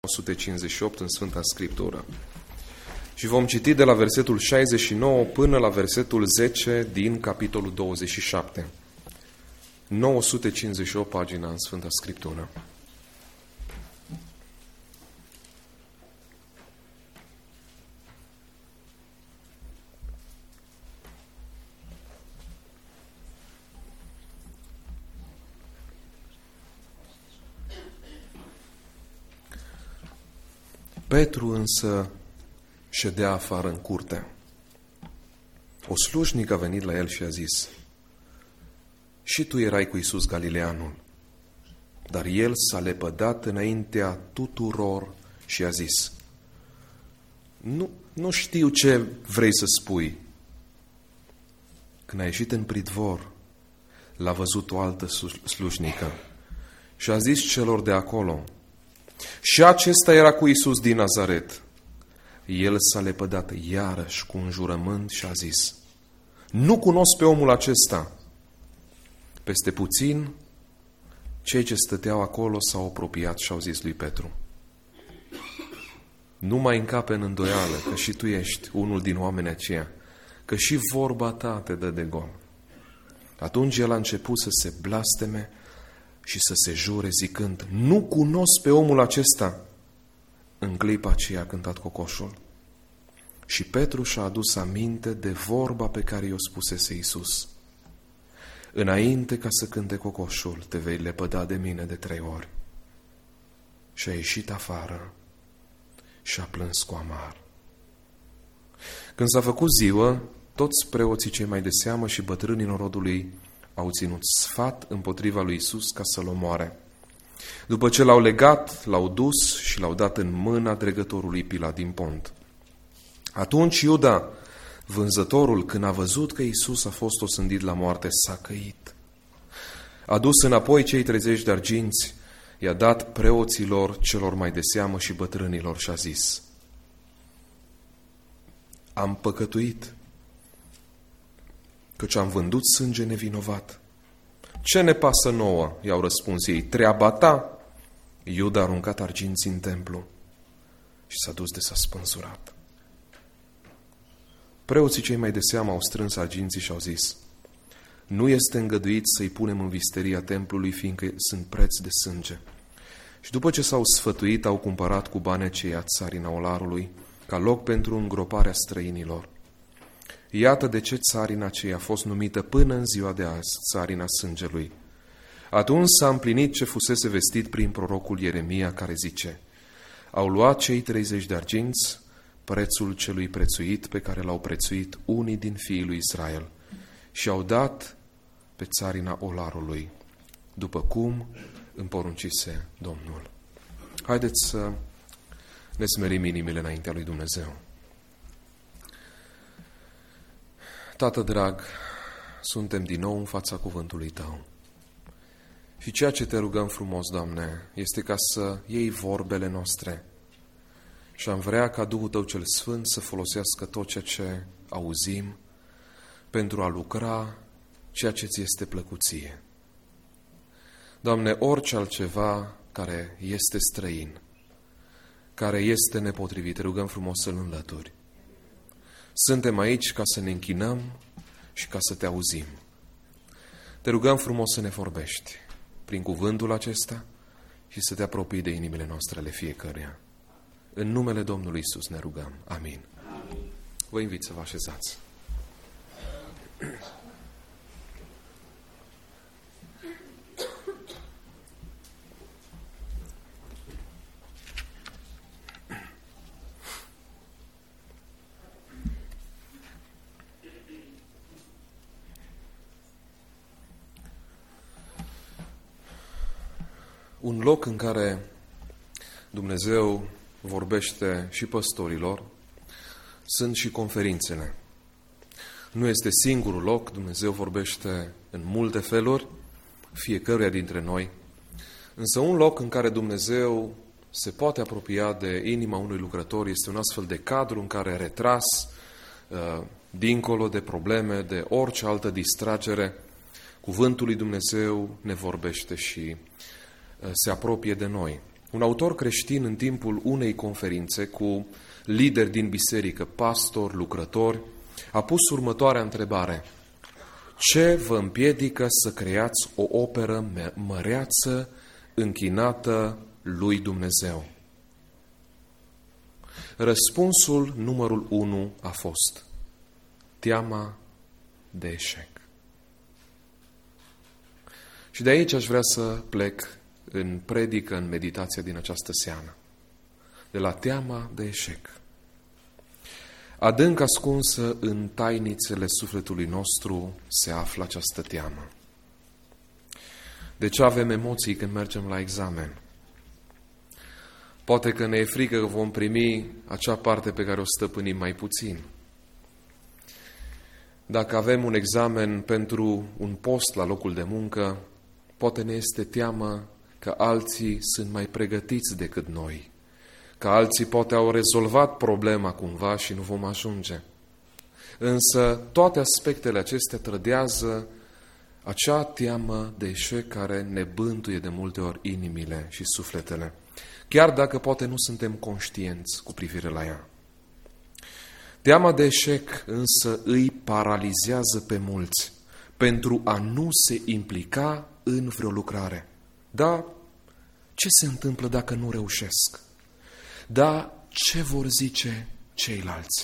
958 în Sfânta Scriptură. Și vom citi de la versetul 69 până la versetul 10 din capitolul 27. 958 pagina în Sfânta Scriptură. Petru însă ședea afară în curte. O slujnică a venit la el și a zis: și tu erai cu Iisus Galileanul. Dar el s-a lepădat înaintea tuturor și a zis: Nu știu ce vrei să spui. Când a ieșit în pridvor, l-a văzut o altă slujnică și a zis celor de acolo: și acesta era cu Iisus din Nazaret. El s-a lepădat iarăși cu un jurământ și a zis: nu cunosc pe omul acesta. Peste puțin, cei ce stăteau acolo s-au apropiat și au zis lui Petru: nu mai încape în îndoială că și tu ești unul din oamenii aceia, că și vorba ta te dă de gol. Atunci el a început să se blasteme și să se jure zicând: nu cunosc pe omul acesta. În clipa aceea a cântat cocoșul. Și Petru și-a adus aminte de vorba pe care i-o spusese Iisus: înainte ca să cânte cocoșul, te vei lepăda de mine de 3 ori. Și a ieșit afară și a plâns cu amar. Când s-a făcut ziua, toți preoții cei mai de seamă și bătrânii norodului au ținut sfat împotriva lui Iisus ca să-l omoare. După ce l-au legat, l-au dus și l-au dat în mâna dregătorului Pilat din Pont. Atunci Iuda, vânzătorul, când a văzut că Iisus a fost osândit la moarte, s-a căit. A dus înapoi cei 30 de arginți, i-a dat preoților celor mai de seamă și bătrânilor și a zis: am păcătuit, căci am vândut sânge nevinovat. Ce ne pasă nouă? I-au răspuns ei. Treaba ta. Iuda a aruncat arginții în templu și s-a dus de s-a spânzurat. Preoții cei mai de seamă au strâns arginții și au zis: nu este îngăduit să-i punem în visteria templului, fiindcă sunt preț de sânge. Și după ce s-au sfătuit, au cumpărat cu bani aceia țarina olarului, ca loc pentru îngroparea străinilor. Iată de ce țarina aceea a fost numită până în ziua de azi țarina sângelui. Atunci s-a împlinit ce fusese vestit prin prorocul Ieremia, care zice: au luat cei 30 de arginți prețul celui prețuit pe care l-au prețuit unii din fiii lui Israel și au dat pe țarina olarului, după cum îmi poruncise Domnul. Haideți să ne smerim inimile înaintea lui Dumnezeu. Tată drag, suntem din nou în fața cuvântului Tău. Și ceea ce Te rugăm frumos, Doamne, este ca să iei vorbele noastre și am vrea ca Duhul Tău cel Sfânt să folosească tot ceea ce auzim pentru a lucra ceea ce Ți este plăcuție. Doamne, orice altceva care este străin, care este nepotrivit, Te rugăm frumos să-l înlături. Suntem aici ca să ne închinăm și ca să Te auzim. Te rugăm frumos să ne vorbești prin cuvântul acesta și să Te apropii de inimile noastre ale fiecăruia. În numele Domnului Iisus ne rugăm. Amin. Vă invit să vă așezați. Un loc în care Dumnezeu vorbește și păstorilor sunt și conferințele. Nu este singurul loc, Dumnezeu vorbește în multe feluri, fiecăruia dintre noi, însă un loc în care Dumnezeu se poate apropia de inima unui lucrător este un astfel de cadru în care, retras, dincolo de probleme, de orice altă distragere, cuvântul lui Dumnezeu ne vorbește și se apropie de noi. Un autor creștin în timpul unei conferințe cu lideri din biserică, pastori, lucrători, a pus următoarea întrebare. Ce vă împiedică să creați o operă măreață, închinată lui Dumnezeu? Răspunsul numărul 1 a fost teama de eșec. Și de aici aș vrea să plec în predică, în meditația din această seară. De la teama de eșec. Adânc ascunsă în tainițele sufletului nostru se află această teamă. De ce avem emoții când mergem la examen? Poate că ne e frică că vom primi acea parte pe care o stăpânim mai puțin. Dacă avem un examen pentru un post la locul de muncă, poate ne este teamă că alții sunt mai pregătiți decât noi, că alții poate au rezolvat problema cumva și nu vom ajunge. Însă toate aspectele acestea trădează acea teamă de eșec care ne bântuie de multe ori inimile și sufletele, chiar dacă poate nu suntem conștienți cu privire la ea. Teama de eșec însă îi paralizează pe mulți pentru a nu se implica în vreo lucrare. Da, ce se întâmplă dacă nu reușesc? Da, ce vor zice ceilalți?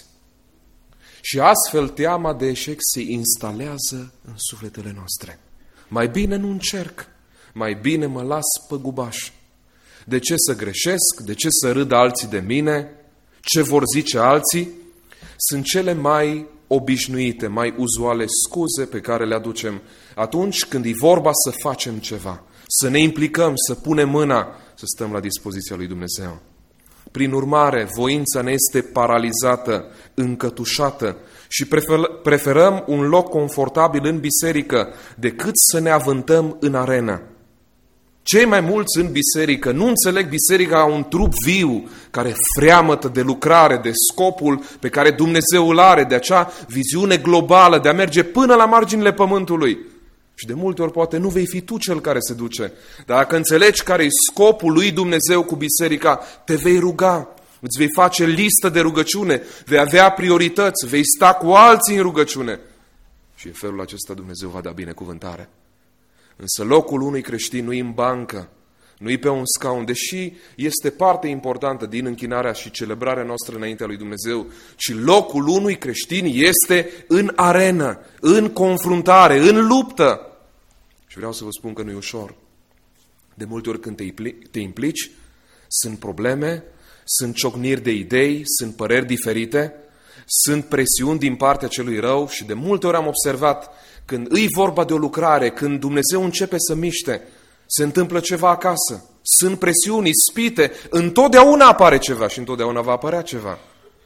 Și astfel teama de eșec se instalează în sufletele noastre. Mai bine nu încerc, mai bine mă las păgubaș. De ce să greșesc? De ce să râdă alții de mine? Ce vor zice alții? Sunt cele mai obișnuite, mai uzuale scuze pe care le aducem atunci când e vorba să facem ceva, să ne implicăm, să punem mâna, să stăm la dispoziția lui Dumnezeu. Prin urmare, voința ne este paralizată, încătușată și preferăm un loc confortabil în biserică decât să ne avântăm în arenă. Cei mai mulți în biserică nu înțeleg biserica ca un trup viu care freamătă de lucrare, de scopul pe care Dumnezeu îl are, de acea viziune globală, de a merge până la marginile pământului. Și de multe ori poate nu vei fi tu cel care se duce. Dar dacă înțelegi care e scopul lui Dumnezeu cu biserica, te vei ruga, îți vei face listă de rugăciune, vei avea priorități, vei sta cu alții în rugăciune. Și în felul acesta Dumnezeu va da binecuvântare. Însă locul unui creștin nu e în bancă, nu e pe un scaun, deși este parte importantă din închinarea și celebrarea noastră înaintea lui Dumnezeu, ci locul unui creștin este în arenă, în confruntare, în luptă. Și vreau să vă spun că nu e ușor. De multe ori când te implici, sunt probleme, sunt ciocniri de idei, sunt păreri diferite, sunt presiuni din partea celui rău și de multe ori am observat când îi vorba de o lucrare, când Dumnezeu începe să miște, se întâmplă ceva acasă, sunt presiuni, ispite, întotdeauna apare ceva și întotdeauna va apărea ceva.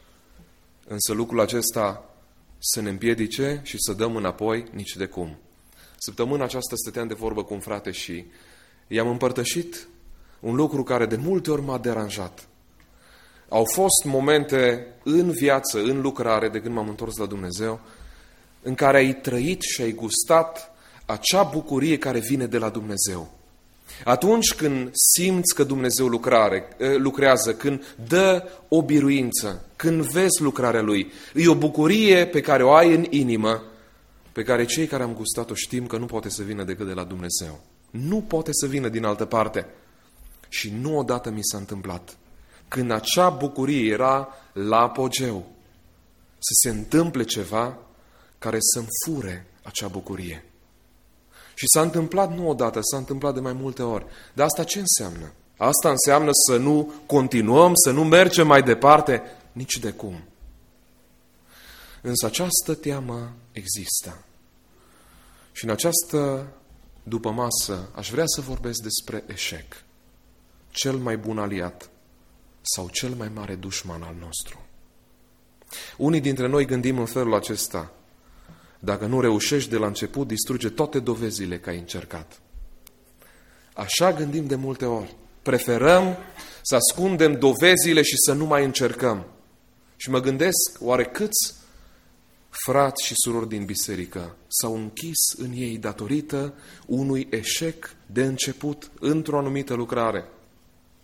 Însă lucrul acesta să ne împiedice și să dăm înapoi nici de cum. Săptămâna aceasta stăteam de vorbă cu un frate și i-am împărtășit un lucru care de multe ori m-a deranjat. Au fost momente în viață, în lucrare, de când m-am întors la Dumnezeu, în care ai trăit și ai gustat acea bucurie care vine de la Dumnezeu. Atunci când simți că Dumnezeu lucrează, când dă o biruință, când vezi lucrarea Lui, e o bucurie pe care o ai în inimă, pe care cei care am gustat-o știm că nu poate să vină decât de la Dumnezeu. Nu poate să vină din altă parte. Și nu odată mi s-a întâmplat. Când acea bucurie era la apogeu, să se întâmple ceva care să-mi fure acea bucurie. Și s-a întâmplat nu odată, s-a întâmplat de mai multe ori. Dar asta ce înseamnă? Asta înseamnă să nu continuăm, să nu mergem mai departe? Nici de cum. Însă această teamă există. Și în această dupămasă aș vrea să vorbesc despre eșec. Cel mai bun aliat sau cel mai mare dușman al nostru. Unii dintre noi gândim în felul acesta: dacă nu reușești de la început, distruge toate dovezile că ai încercat. Așa gândim de multe ori. Preferăm să ascundem dovezile și să nu mai încercăm. Și mă gândesc, oare câți frați și surori din biserică s-au închis în ei datorită unui eșec de început într-o anumită lucrare?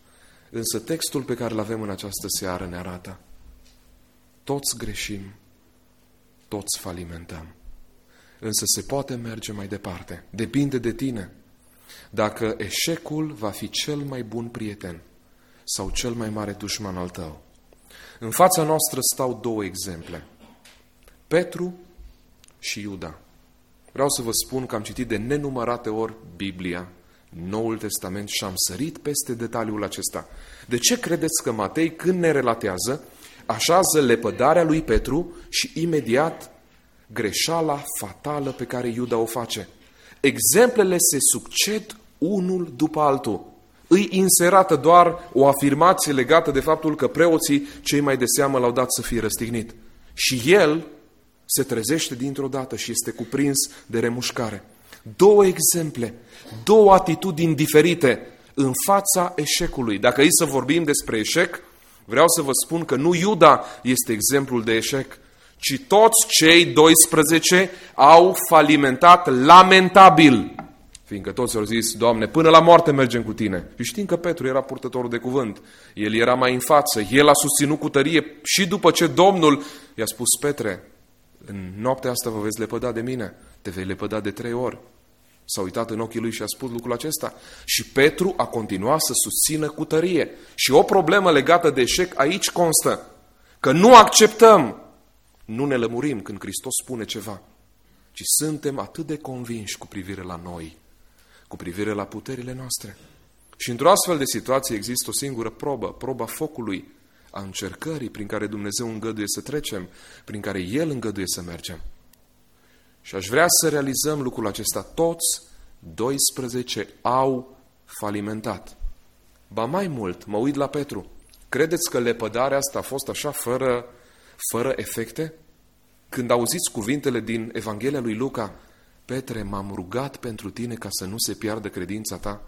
Însă textul pe care îl avem în această seară ne arată: toți greșim, toți falimentăm. Însă se poate merge mai departe. Depinde de tine. Dacă eșecul va fi cel mai bun prieten sau cel mai mare dușman al tău. În fața noastră stau două exemple: Petru și Iuda. Vreau să vă spun că am citit de nenumărate ori Biblia, Noul Testament, și am sărit peste detaliul acesta. De ce credeți că Matei, când ne relatează, așează lepădarea lui Petru și imediat greșeala fatală pe care Iuda o face? Exemplele se succed unul după altul. Îi inserată doar o afirmație legată de faptul că preoții cei mai de seamă l-au dat să fie răstignit. Și el se trezește dintr-o dată și este cuprins de remușcare. Două exemple, două atitudini diferite în fața eșecului. Dacă e să vorbim despre eșec, vreau să vă spun că nu Iuda este exemplul de eșec, ci toți cei 12 au falimentat lamentabil. Fiindcă toți au zis: Doamne, până la moarte mergem cu Tine. Și știm că Petru era purtătorul de cuvânt. El era mai în față. El a susținut cu tărie și după ce Domnul i-a spus: Petre, în noaptea asta vă veți lepăda de mine. Te vei lepăda de 3 ori. S-a uitat în ochii lui și a spus lucrul acesta. Și Petru a continuat să susțină cu tărie. Și o problemă legată de eșec aici constă: că nu acceptăm, nu ne lămurim când Hristos spune ceva, ci suntem atât de convinși cu privire la noi, cu privire la puterile noastre. Și într-o astfel de situație există o singură probă, proba focului, a încercării prin care Dumnezeu îngăduie să trecem, prin care El îngăduie să mergem. Și aș vrea să realizăm lucrul acesta: toți 12 au falimentat. Ba mai mult, mă uit la Petru. Credeți că lepădarea asta a fost așa fără efecte? Când auziți cuvintele din Evanghelia lui Luca: Petre, m-am rugat pentru tine ca să nu se piardă credința ta.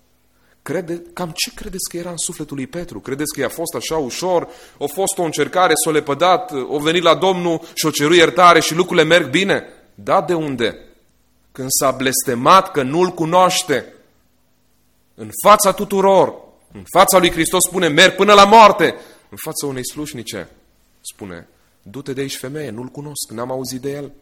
Cam ce credeți că era în sufletul lui Petru? Credeți că i-a fost așa ușor? A fost o încercare, s-a lepădat, a venit la Domnul și a cerut iertare și lucrurile merg bine? Da, de unde? Când s-a blestemat că nu-L cunoaște, în fața tuturor, în fața lui Hristos spune: merg până la moarte. În fața unei slușnice spune: du-te de aici, femeie, nu-L cunosc, n-am auzit de El.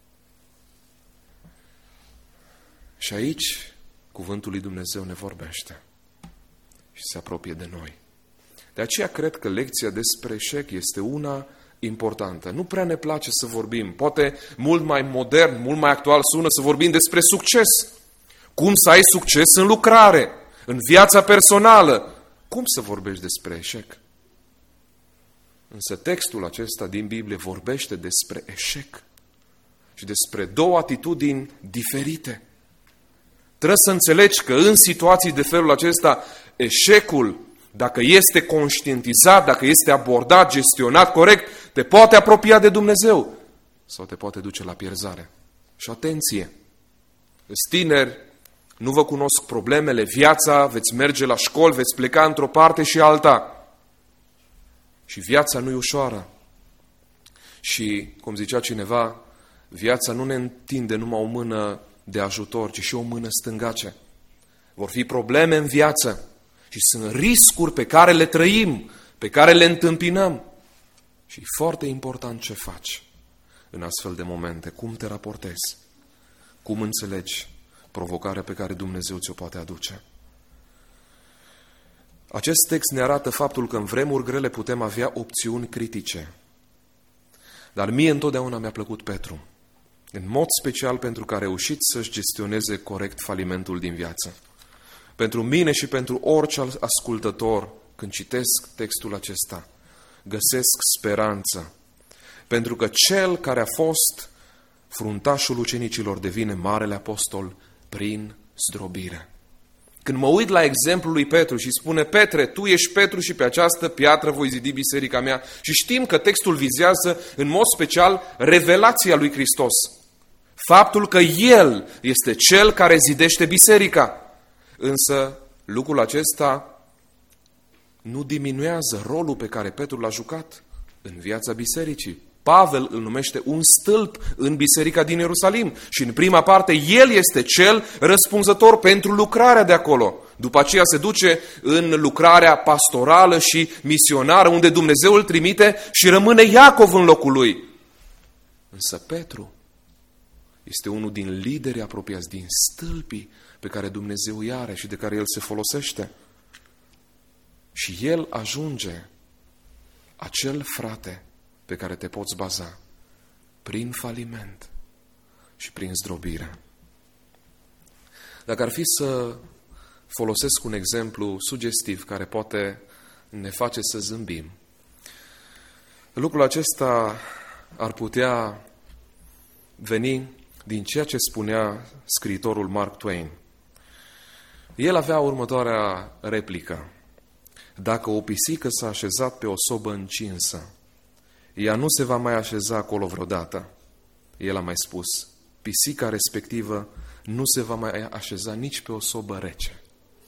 Și aici cuvântul lui Dumnezeu ne vorbește și se apropie de noi. De aceea cred că lecția despre eșec este una importantă. Nu prea ne place să vorbim, poate mult mai modern, mult mai actual sună să vorbim despre succes. Cum să ai succes în lucrare, în viața personală. Cum să vorbești despre eșec? Însă textul acesta din Biblie vorbește despre eșec și despre două atitudini diferite. Trebuie să înțelegi că în situații de felul acesta, eșecul, dacă este conștientizat, dacă este abordat, gestionat corect, te poate apropia de Dumnezeu sau te poate duce la pierzare. Și atenție! Îți tineri, nu vă cunosc problemele, viața, veți merge la școli, veți pleca într-o parte și alta. Și viața nu e ușoară. Și, cum zicea cineva, viața nu ne întinde numai o mână de ajutor, ci și o mână stângace. Vor fi probleme în viață și sunt riscuri pe care le trăim, pe care le întâmpinăm. Și e foarte important ce faci în astfel de momente, cum te raportezi, cum înțelegi provocarea pe care Dumnezeu ți-o poate aduce. Acest text ne arată faptul că în vremuri grele putem avea opțiuni critice. Dar mie întotdeauna mi-a plăcut Petru, în mod special pentru că a reușit să-și gestioneze corect falimentul din viață. Pentru mine și pentru orice ascultător, când citesc textul acesta, găsesc speranță. Pentru că cel care a fost fruntașul ucenicilor devine marele apostol prin zdrobire. Când mă uit la exemplul lui Petru și spune: Petre, tu ești Petru și pe această piatră voi zidi biserica mea. Și știm că textul vizează în mod special revelația lui Hristos. Faptul că El este Cel care zidește biserica. Însă lucrul acesta nu diminuează rolul pe care Petru l-a jucat în viața bisericii. Pavel îl numește un stâlp în biserica din Ierusalim și în prima parte el este cel răspunzător pentru lucrarea de acolo. După aceea se duce în lucrarea pastorală și misionară, unde Dumnezeu îl trimite și rămâne Iacov în locul lui. Însă Petru este unul din liderii apropiați, din stâlpii pe care Dumnezeu îi are și de care el se folosește. Și el ajunge acel frate pe care te poți baza prin faliment și prin zdrobire. Dacă ar fi să folosesc un exemplu sugestiv care poate ne face să zâmbim, lucrul acesta ar putea veni din ceea ce spunea scriitorul Mark Twain. El avea următoarea replică: dacă o pisică s-a așezat pe o sobă încinsă, ea nu se va mai așeza acolo vreodată. El a mai spus, pisica respectivă nu se va mai așeza nici pe o sobă rece.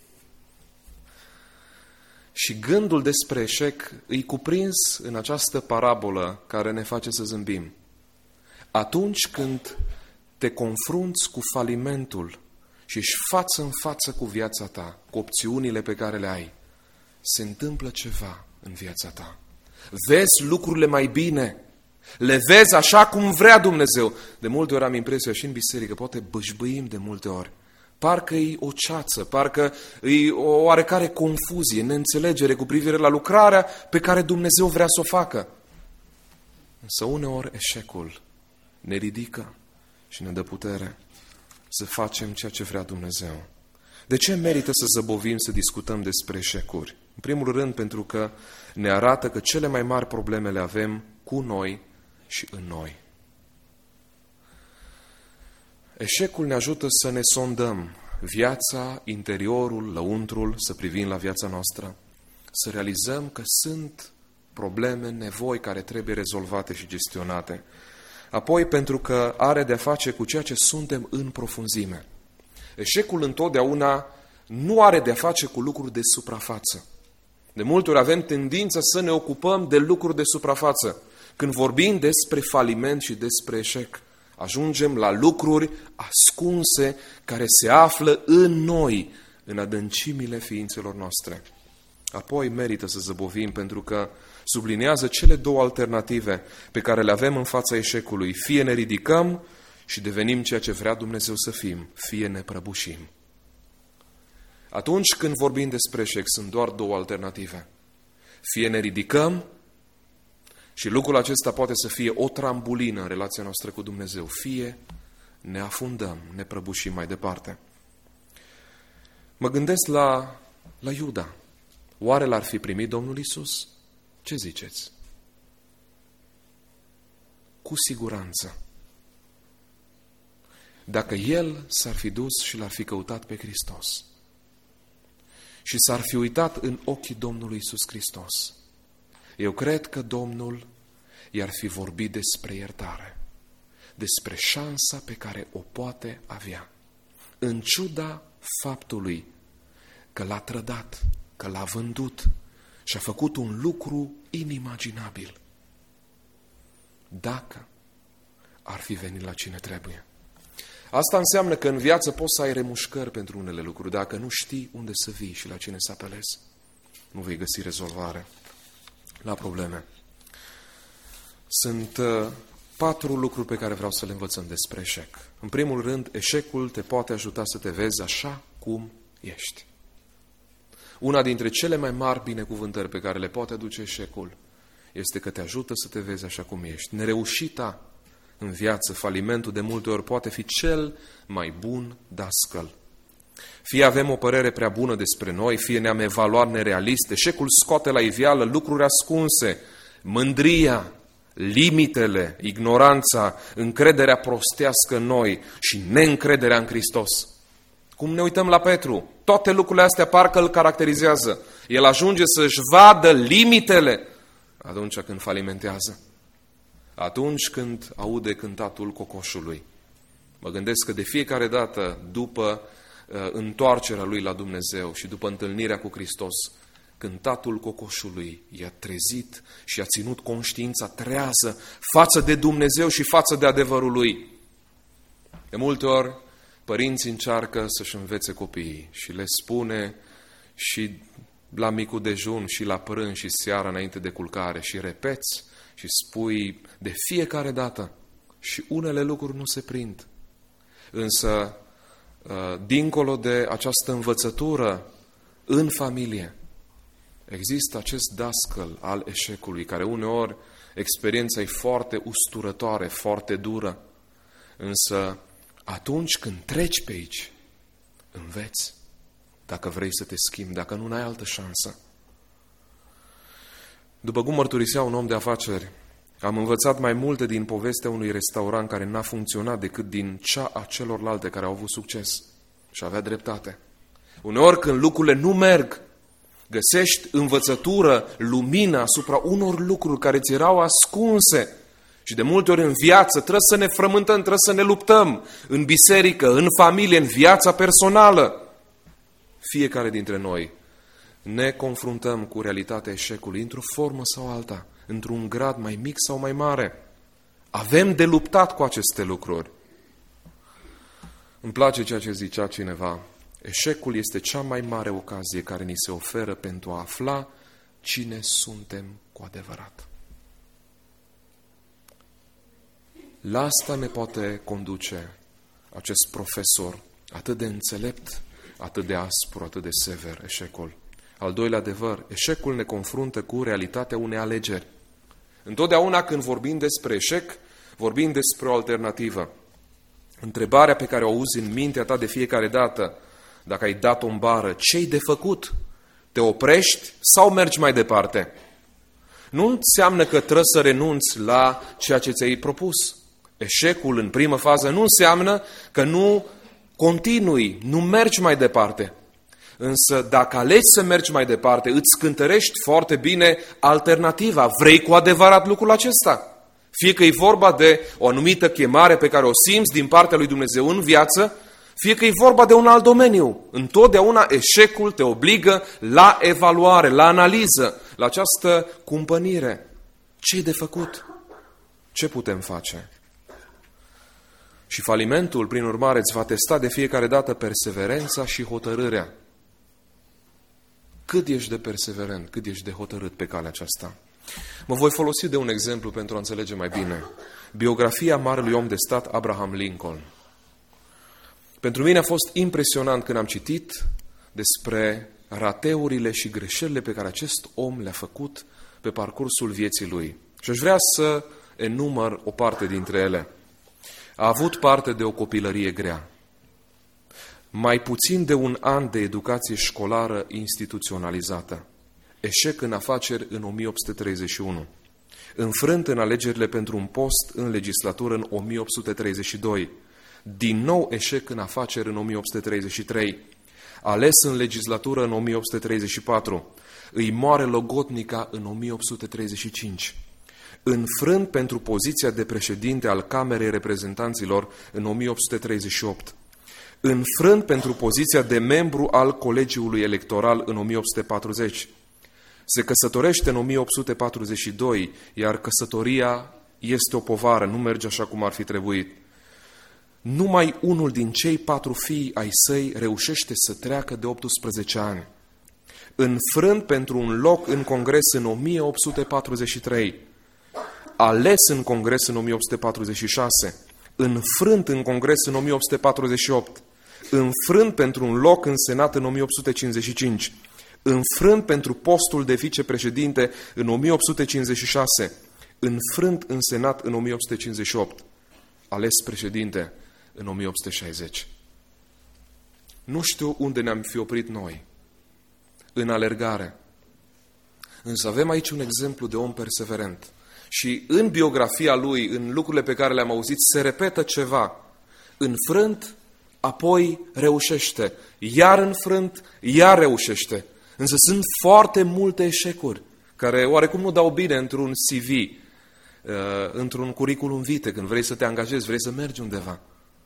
Și gândul despre eșec îi cuprins în această parabolă care ne face să zâmbim. Atunci când te confrunți cu falimentul și ești față în față cu viața ta, cu opțiunile pe care le ai, se întâmplă ceva în viața ta. Vezi lucrurile mai bine, le vezi așa cum vrea Dumnezeu. De multe ori am impresia și în biserică, poate bâșbâim de multe ori. Parcă e o ceață, parcă e o oarecare confuzie, neînțelegere cu privire la lucrarea pe care Dumnezeu vrea să o facă. Însă uneori eșecul ne ridică și ne dă putere să facem ceea ce vrea Dumnezeu. De ce merită să zăbovim să discutăm despre eșecuri? În primul rând pentru că ne arată că cele mai mari probleme le avem cu noi și în noi. Eșecul ne ajută să ne sondăm viața, interiorul, lăuntrul, să privim la viața noastră, să realizăm că sunt probleme, nevoi care trebuie rezolvate și gestionate. Apoi pentru că are de-a face cu ceea ce suntem în profunzime. Eșecul întotdeauna nu are de-a face cu lucruri de suprafață. De multe ori avem tendința să ne ocupăm de lucruri de suprafață. Când vorbim despre faliment și despre eșec, ajungem la lucruri ascunse care se află în noi, în adâncimile ființelor noastre. Apoi merită să zăbovim pentru că sublinează cele două alternative pe care le avem în fața eșecului. Fie ne ridicăm și devenim ceea ce vrea Dumnezeu să fim, fie ne prăbușim. Atunci când vorbim despre eșec, sunt doar două alternative. Fie ne ridicăm și lucrul acesta poate să fie o trambulină în relația noastră cu Dumnezeu, fie ne afundăm, ne prăbușim mai departe. Mă gândesc la Iuda. Oare l-ar fi primit Domnul Iisus? Ce ziceți? Cu siguranță. Dacă el s-ar fi dus și l-ar fi căutat pe Hristos și s-ar fi uitat în ochii Domnului Iisus Hristos, eu cred că Domnul i-ar fi vorbit despre iertare, despre șansa pe care o poate avea, în ciuda faptului că l-a trădat, că l-a vândut și a făcut un lucru inimaginabil. Dacă ar fi venit la cine trebuie. Asta înseamnă că în viață poți să ai remușcări pentru unele lucruri. Dacă nu știi unde să vii și la cine să apelezi, nu vei găsi rezolvare la probleme. Sunt 4 lucruri pe care vreau să le învățăm despre eșec. În primul rând, eșecul te poate ajuta să te vezi așa cum ești. Una dintre cele mai mari binecuvântări pe care le poate aduce eșecul este că te ajută să te vezi așa cum ești. Nereușita în viață, falimentul de multe ori poate fi cel mai bun dascăl. Fie avem o părere prea bună despre noi, fie ne-am evaluat nerealist, eșecul scoate la iveală lucruri ascunse, mândria, limitele, ignoranța, încrederea prostească în noi și neîncrederea în Hristos. Cum ne uităm la Petru, toate lucrurile astea parcă îl caracterizează. El ajunge să-și vadă limitele atunci când falimentează. Atunci când aude cântatul cocoșului. Mă gândesc că de fiecare dată, după întoarcerea lui la Dumnezeu și după întâlnirea cu Hristos, cântatul cocoșului i-a trezit și a ținut conștiința trează față de Dumnezeu și față de adevărul lui. De multe ori părinții încearcă să-și învețe copiii și le spune și la micul dejun și la prânz și seara înainte de culcare și repeți și spui de fiecare dată și unele lucruri nu se prind. Însă, dincolo de această învățătură în familie, există acest dascăl al eșecului, care uneori experiența e foarte usturătoare, foarte dură, însă atunci când treci pe aici, înveți dacă vrei să te schimbi, dacă nu ai altă șansă. După cum mărturisea un om de afaceri, am învățat mai multe din povestea unui restaurant care n-a funcționat decât din cea a celorlalte care au avut succes. Și avea dreptate. Uneori când lucrurile nu merg, găsești învățătură, lumină asupra unor lucruri care ți erau ascunse. Și de multe ori în viață trebuie să ne frământăm, trebuie să ne luptăm. În biserică, în familie, în viața personală. Fiecare dintre noi ne confruntăm cu realitatea eșecului într-o formă sau alta, într-un grad mai mic sau mai mare. Avem de luptat cu aceste lucruri. Îmi place ceea ce zicea cineva. Eșecul este cea mai mare ocazie care ni se oferă pentru a afla cine suntem cu adevărat. La asta ne poate conduce acest profesor atât de înțelept, atât de aspru, atât de sever, eșecul. Al doilea adevăr, eșecul ne confruntă cu realitatea unei alegeri. Întotdeauna când vorbim despre eșec, vorbim despre o alternativă. Întrebarea pe care o auzi în mintea ta de fiecare dată, dacă ai dat-o în bară, ce-i de făcut? Te oprești sau mergi mai departe? Nu înseamnă că trebuie să renunți la ceea ce ți-ai propus. Eșecul în primă fază nu înseamnă că nu continui, nu mergi mai departe. Însă dacă alegi să mergi mai departe, îți cântărești foarte bine alternativa. Vrei cu adevărat lucrul acesta? Fie că e vorba de o anumită chemare pe care o simți din partea lui Dumnezeu în viață, fie că e vorba de un alt domeniu. Întotdeauna eșecul te obligă la evaluare, la analiză, la această cumpănire. Ce-i de făcut? Ce putem face? Și falimentul, prin urmare, îți va testa de fiecare dată perseverența și hotărârea. Cât ești de perseverent, cât ești de hotărât pe calea aceasta. Mă voi folosi de un exemplu pentru a înțelege mai bine. Biografia marelui om de stat Abraham Lincoln. Pentru mine a fost impresionant când am citit despre rateurile și greșelile pe care acest om le-a făcut pe parcursul vieții lui. Și aș vrea să enumăr o parte dintre ele. A avut parte de o copilărie grea. Mai puțin de un an de educație școlară instituționalizată. Eșec în afaceri în 1831. Înfrânt în alegerile pentru un post în legislatură în 1832. Din nou eșec în afaceri în 1833. Ales în legislatură în 1834. Îi moare logodnica în 1835. Înfrânt pentru poziția de președinte al Camerei Reprezentanților în 1838. Înfrânt pentru poziția de membru al Colegiului Electoral în 1840. Se căsătorește în 1842, iar căsătoria este o povară, nu merge așa cum ar fi trebuit. Numai unul din cei 4 fii ai săi reușește să treacă de 18 ani. Înfrânt pentru un loc în congres în 1843. Ales în congres în 1846. Înfrânt în congres în 1848. Înfrânt pentru un loc în senat în 1855. Înfrânt pentru postul de vicepreședinte în 1856. Înfrânt în senat în 1858. Ales președinte în 1860. Nu știu unde ne-am fi oprit noi. În alergare. Însă avem aici un exemplu de om perseverent. Și în biografia lui, în lucrurile pe care le-am auzit, se repetă ceva. Înfrânt, apoi reușește. Iar înfrânt, iar reușește. Însă sunt foarte multe eșecuri care oarecum nu dau bine într-un CV, într-un curriculum vitae, când vrei să te angajezi, vrei să mergi undeva.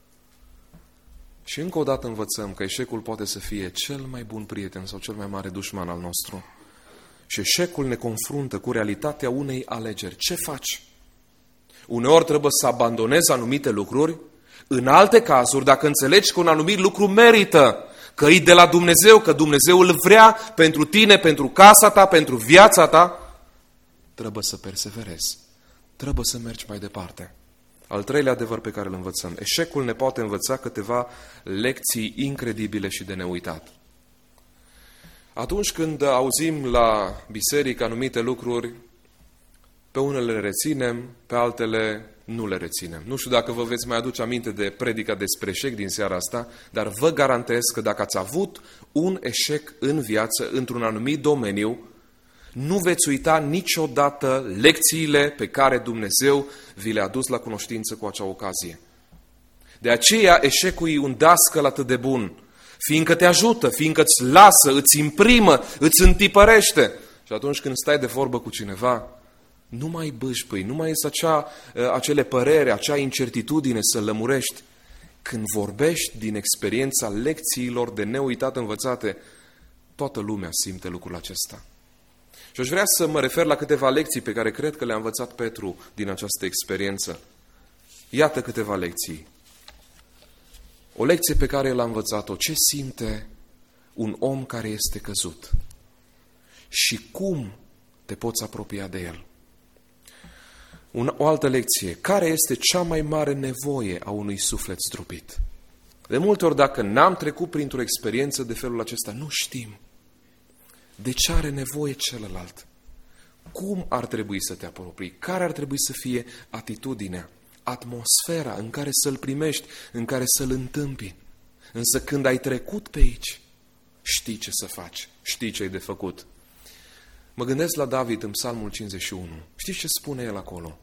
Și încă o dată învățăm că eșecul poate să fie cel mai bun prieten sau cel mai mare dușman al nostru. Și eșecul ne confruntă cu realitatea unei alegeri. Ce faci? Uneori trebuie să abandonezi anumite lucruri În alte cazuri, dacă înțelegi că un anumit lucru merită, că e de la Dumnezeu, că Dumnezeu îl vrea pentru tine, pentru casa ta, pentru viața ta, trebuie să perseverezi. Trebuie să mergi mai departe. Al treilea adevăr pe care îl învățăm. Eșecul ne poate învăța câteva lecții incredibile și de neuitat. Atunci când auzim la biserică anumite lucruri, pe unele le reținem, pe altele nu le reținem. Nu știu dacă vă veți mai aduce aminte de predica despre eșec din seara asta, dar vă garantez că dacă ați avut un eșec în viață, într-un anumit domeniu, nu veți uita niciodată lecțiile pe care Dumnezeu vi le-a adus la cunoștință cu acea ocazie. De aceea eșecul e un dascăl atât de bun, fiindcă te ajută, fiindcă îți lasă, îți imprimă, îți întipărește. Și atunci când stai de vorbă cu cineva, nu mai bâșbâi, nu mai este acele păreri, acea incertitudine să lămurești. Când vorbești din experiența lecțiilor de neuitat învățate, toată lumea simte lucrul acesta. Și aș vrea să mă refer la câteva lecții pe care cred că le-a învățat Petru din această experiență. Iată câteva lecții. O lecție pe care l-a învățat-o. Ce simte un om care este căzut? Și cum te poți apropia de el? O altă lecție. Care este cea mai mare nevoie a unui suflet zdrobit? De multe ori, dacă n-am trecut printr-o experiență de felul acesta, nu știm de ce are nevoie celălalt. Cum ar trebui să te apropii? Care ar trebui să fie atitudinea, atmosfera în care să-l primești, în care să-l întâmpini? Însă când ai trecut pe aici, știi ce să faci, știi ce ai de făcut. Mă gândesc la David în Psalmul 51. Știți ce spune el acolo?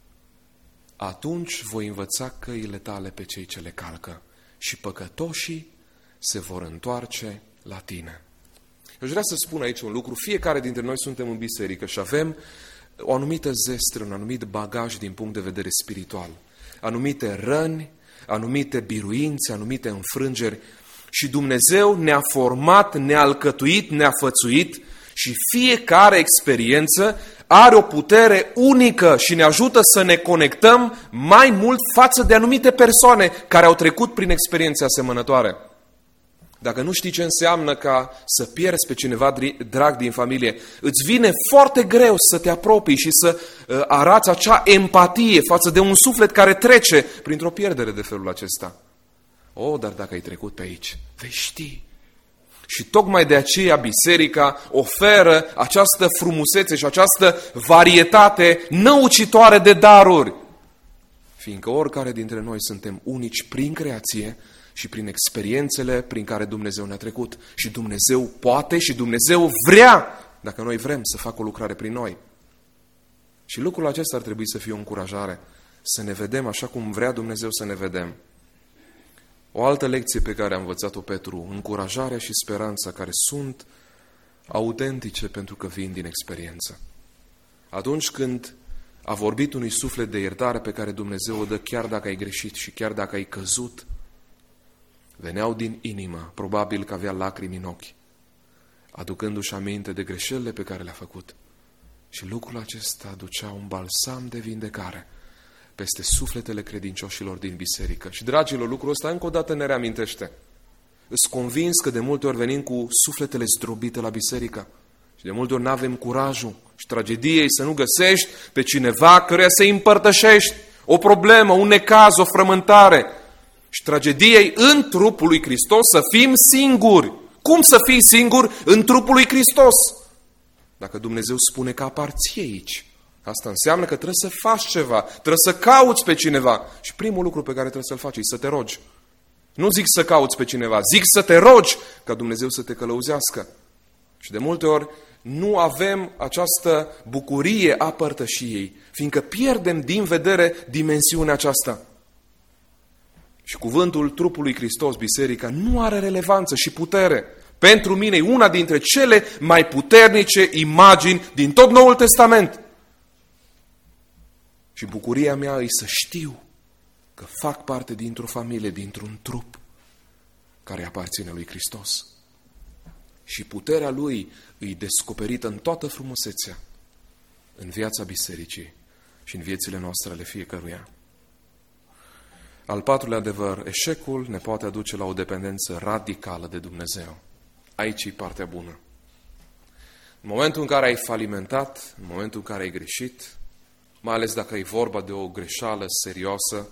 Atunci voi învăța căile tale pe cei ce le calcă și păcătoșii se vor întoarce la tine. Eu vrea să spun aici un lucru. Fiecare dintre noi suntem în biserică și avem o anumită zestre, un anumit bagaj din punct de vedere spiritual. Anumite răni, anumite biruințe, anumite înfrângeri. Și Dumnezeu ne-a format, ne-a alcătuit, ne-a fățuit și fiecare experiență are o putere unică și ne ajută să ne conectăm mai mult față de anumite persoane care au trecut prin experiențe asemănătoare. Dacă nu știi ce înseamnă ca să pierzi pe cineva drag din familie, îți vine foarte greu să te apropii și să arăți acea empatie față de un suflet care trece printr-o pierdere de felul acesta. Dar dacă ai trecut pe aici, vei ști. Și tocmai de aceea biserica oferă această frumusețe și această varietate năucitoare de daruri. Fiindcă oricare dintre noi suntem unici prin creație și prin experiențele prin care Dumnezeu ne-a trecut. Și Dumnezeu poate și Dumnezeu vrea, dacă noi vrem, să facă o lucrare prin noi. Și lucrul acesta ar trebui să fie o încurajare, să ne vedem așa cum vrea Dumnezeu să ne vedem. O altă lecție pe care a învățat-o Petru, încurajarea și speranța care sunt autentice pentru că vin din experiență. Atunci când a vorbit unui suflet de iertare pe care Dumnezeu o dă chiar dacă ai greșit și chiar dacă ai căzut, veneau din inimă, probabil că avea lacrimi în ochi, aducându-și aminte de greșelile pe care le-a făcut. Și lucrul acesta aducea un balsam de vindecare peste sufletele credincioșilor din biserică. Și, dragilor, lucrul ăsta încă o dată ne reamintește. Îs convins că de multe ori venim cu sufletele zdrobite la biserică și de multe ori nu avem curajul și tragediei să nu găsești pe cineva căruia să-i împărtășești o problemă, un necaz, o frământare. Și tragediei în trupul lui Hristos să fim singuri. Cum să fii singur în trupul lui Hristos? Dacă Dumnezeu spune că aparții aici, asta înseamnă că trebuie să faci ceva, trebuie să cauți pe cineva. Și primul lucru pe care trebuie să-l faci e să te rogi. Nu zic să cauți pe cineva, zic să te rogi ca Dumnezeu să te călăuzească. Și de multe ori nu avem această bucurie a părtășiei, fiindcă pierdem din vedere dimensiunea aceasta. Și cuvântul trupului Hristos, biserica, nu are relevanță și putere. Pentru mine e una dintre cele mai puternice imagini din tot Noul Testament. Și bucuria mea e să știu că fac parte dintr-o familie, dintr-un trup care aparține lui Hristos. Și puterea lui îi descoperită în toată frumusețea, în viața bisericii și în viețile noastre ale fiecăruia. Al patrulea adevăr, eșecul ne poate aduce la o dependență radicală de Dumnezeu. Aici e partea bună. În momentul în care ai falimentat, în momentul în care ai greșit, mai ales dacă e vorba de o greșeală serioasă,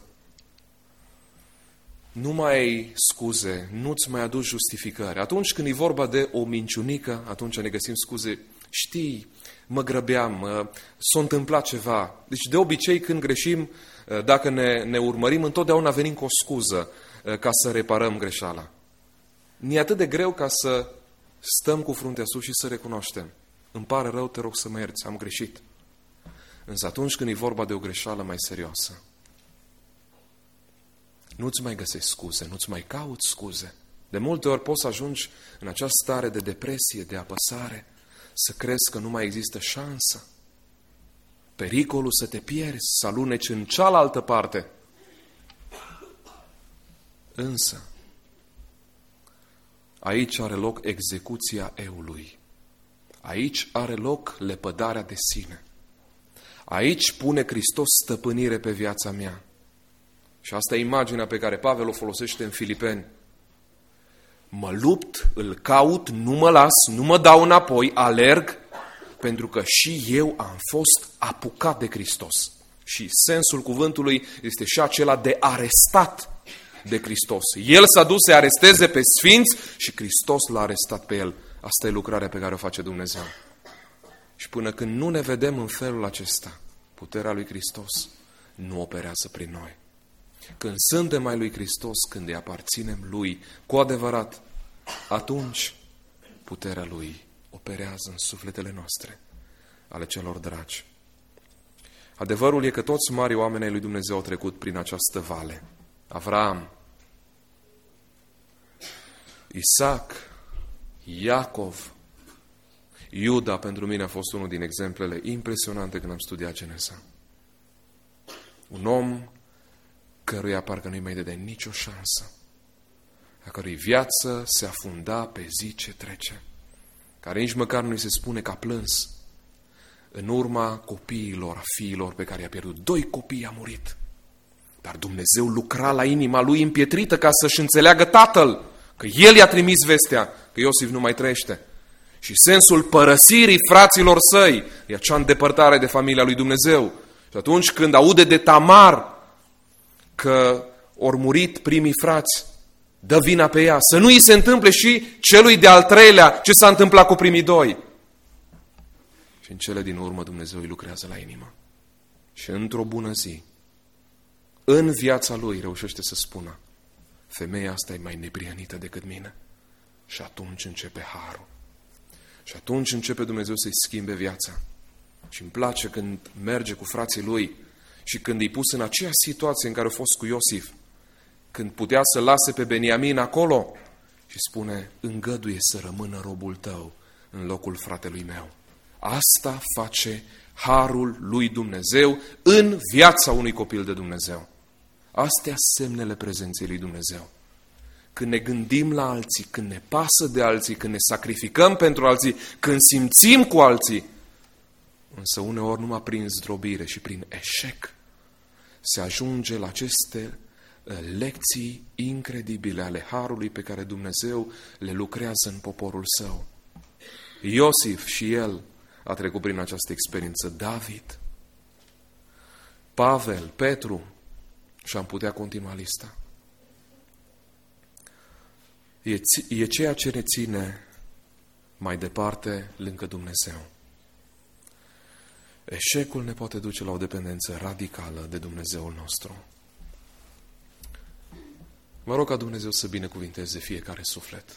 nu mai ai scuze, nu-ți mai aduci justificări. Atunci când e vorba de o minciunică, atunci ne găsim scuze. Știi, mă grăbeam, s-a întâmplat ceva. Deci de obicei când greșim, dacă ne urmărim, întotdeauna venim cu o scuză ca să reparăm greșeala. E atât de greu ca să stăm cu fruntea sus și să recunoaștem. Îmi pare rău, te rog să mă ierți, am greșit. Însă atunci când e vorba de o greșeală mai serioasă, nu-ți mai găsești scuze, nu-ți mai cauți scuze. De multe ori poți să ajungi în această stare de depresie, de apăsare, să crezi că nu mai există șansă. Pericolul să te pierzi, să aluneci în cealaltă parte. Însă, aici are loc execuția eului. Aici are loc lepădarea de sine. Aici pune Hristos stăpânire pe viața mea. Și asta e imaginea pe care Pavel o folosește în Filipeni. Mă lupt, îl caut, nu mă las, nu mă dau înapoi, alerg, pentru că și eu am fost apucat de Hristos. Și sensul cuvântului este și acela de arestat de Hristos. El s-a dus să aresteze pe sfinți și Hristos l-a arestat pe el. Asta e lucrarea pe care o face Dumnezeu. Și până când nu ne vedem în felul acesta, puterea lui Hristos nu operează prin noi. Când suntem ai lui Hristos, când îi aparținem lui cu adevărat, atunci puterea lui operează în sufletele noastre, ale celor dragi. Adevărul e că toți mari oameni ai lui Dumnezeu au trecut prin această vale. Avram, Isaac, Iacov, Iuda pentru mine a fost unul din exemplele impresionante când am studiat Geneza. Un om căruia parcă nu-i mai dădea nicio șansă, a cărui viață se afunda pe zi ce trece, care nici măcar nu-i se spune că a plâns în urma copiilor, a fiilor pe care i-a pierdut. 2 copii a murit, dar Dumnezeu lucra la inima lui împietrită ca să-și înțeleagă tatăl, că el i-a trimis vestea că Iosif nu mai trăiește. Și sensul părăsirii fraților săi e acea îndepărtare de familia lui Dumnezeu. Și atunci când aude de Tamar că ori murit primii frați, dă vina pe ea, să nu îi se întâmple și celui de-al treilea ce s-a întâmplat cu primii 2. Și în cele din urmă Dumnezeu îi lucrează la inimă. Și într-o bună zi, în viața lui reușește să spună: femeia asta e mai neprianită decât mine. Și atunci începe harul. Și atunci începe Dumnezeu să-i schimbe viața. Și îmi place când merge cu frații lui și când îi pus în aceeași situație în care a fost cu Iosif, când putea să lase pe Beniamin acolo și spune: îngăduie să rămână robul tău în locul fratelui meu. Asta face harul lui Dumnezeu în viața unui copil de Dumnezeu. Astea semnele prezenței lui Dumnezeu. Când ne gândim la alții, când ne pasă de alții, când ne sacrificăm pentru alții, când simțim cu alții, însă uneori numai prin zdrobire și prin eșec se ajunge la aceste lecții incredibile ale harului pe care Dumnezeu le lucrează în poporul său. Iosif și el a trecut prin această experiență, David, Pavel, Petru, și am putea continua lista. E ceea ce ne ține mai departe lângă Dumnezeu. Eșecul ne poate duce la o dependență radicală de Dumnezeul nostru. Mă rog ca Dumnezeu să binecuvinteze fiecare suflet.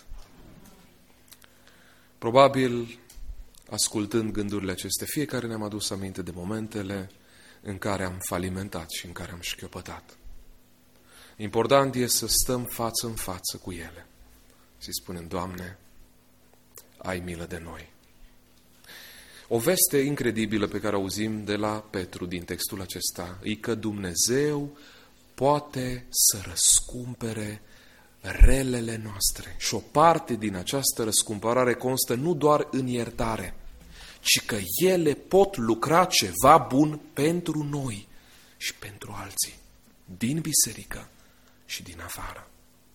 Probabil, ascultând gândurile acestea, fiecare ne-am adus aminte de momentele în care am falimentat și în care am șchiopătat. Important e să stăm față în față cu ele. Și spunem: Doamne, ai milă de noi. O veste incredibilă pe care auzim de la Petru din textul acesta e că Dumnezeu poate să răscumpere relele noastre. Și o parte din această răscumpărare constă nu doar în iertare, ci că ele pot lucra ceva bun pentru noi și pentru alții, din biserică și din afară.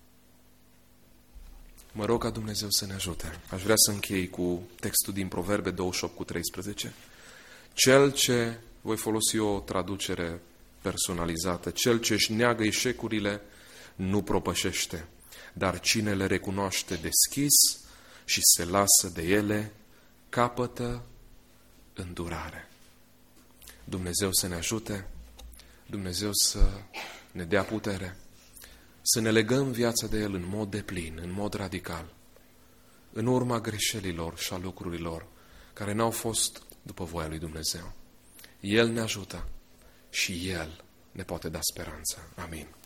Mă rog ca Dumnezeu să ne ajute. Aș vrea să închei cu textul din Proverbe 28:13. Cel ce, voi folosi o traducere personalizată, cel ce își neagă eșecurile nu propășește, dar cine le recunoaște deschis și se lasă de ele, capătă îndurare. Dumnezeu să ne ajute, Dumnezeu să ne dea putere, să ne legăm viața de El în mod deplin, în mod radical, în urma greșelilor și a lucrurilor care n-au fost după voia lui Dumnezeu. El ne ajută și El ne poate da speranță. Amin.